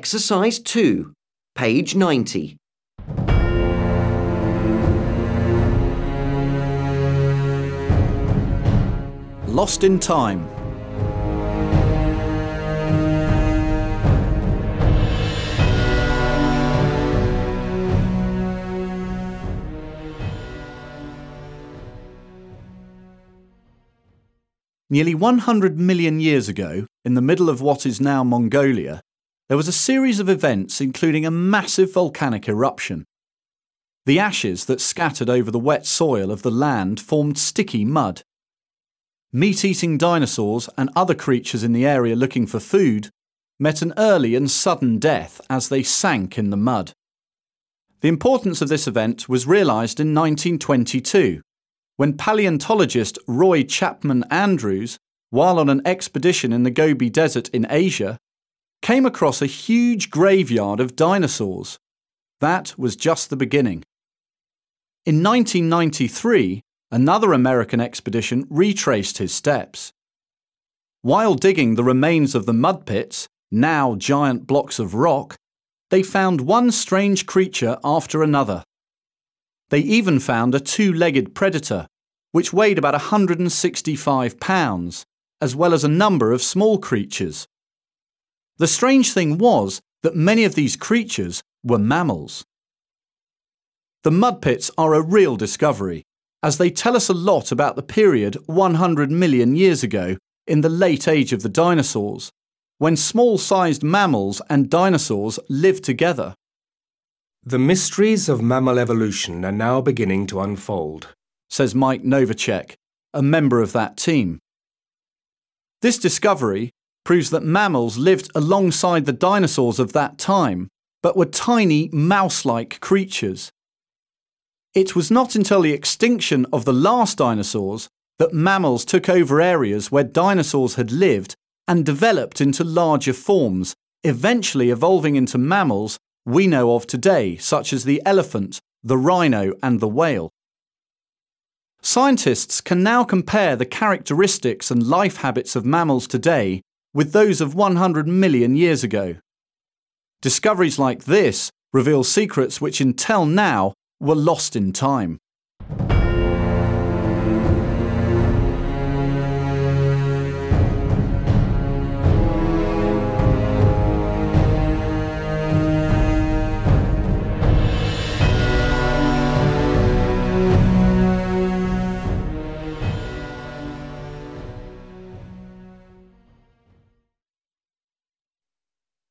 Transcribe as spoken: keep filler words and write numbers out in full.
Exercise two, page ninety. Lost in time. Nearly one hundred million years ago, in the middle of what is now Mongolia, there was a series of events including a massive volcanic eruption. The ashes that scattered over the wet soil of the land formed sticky mud. Meat-eating dinosaurs and other creatures in the area looking for food met an early and sudden death as they sank in the mud. The importance of this event was realised in nineteen twenty-two, when paleontologist Roy Chapman Andrews, while on an expedition in the Gobi Desert in Asia, came across a huge graveyard of dinosaurs. That was just the beginning. In nineteen ninety-three, another American expedition retraced his steps. While digging the remains of the mud pits, now giant blocks of rock, they found one strange creature after another. They even found a two-legged predator, which weighed about one hundred sixty-five pounds, as well as a number of small creatures. The strange thing was that many of these creatures were mammals. The mud pits are a real discovery, as they tell us a lot about the period one hundred million years ago in the late age of the dinosaurs, when small-sized mammals and dinosaurs lived together. The mysteries of mammal evolution are now beginning to unfold, says Mike Novacek, a member of that team. This discovery proves that mammals lived alongside the dinosaurs of that time, but were tiny mouse-like creatures. It was not until the extinction of the last dinosaurs that mammals took over areas where dinosaurs had lived and developed into larger forms, eventually evolving into mammals we know of today, such as the elephant, the rhino, and the whale. Scientists can now compare the characteristics and life habits of mammals today with those of one hundred million years ago. Discoveries like this reveal secrets which until now were lost in time.